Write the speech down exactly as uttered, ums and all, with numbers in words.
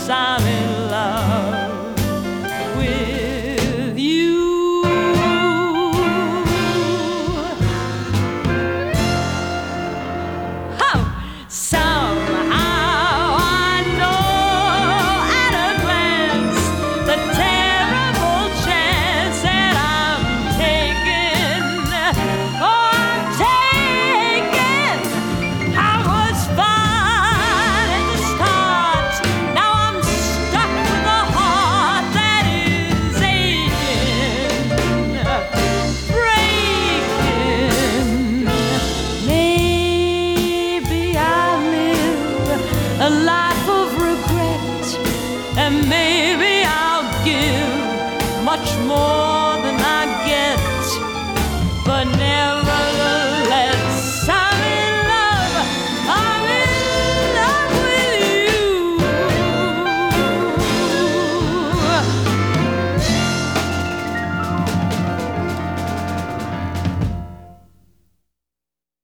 'cause I'm in love with you. Oh, somehow I know at a glance the terrible chance that I'm taking. Oh, I'm taking. I was fine at the start. Now I'm stuck with a heart that is aching, breaking. Maybe I'll live a life of regret, and maybe I'll give much more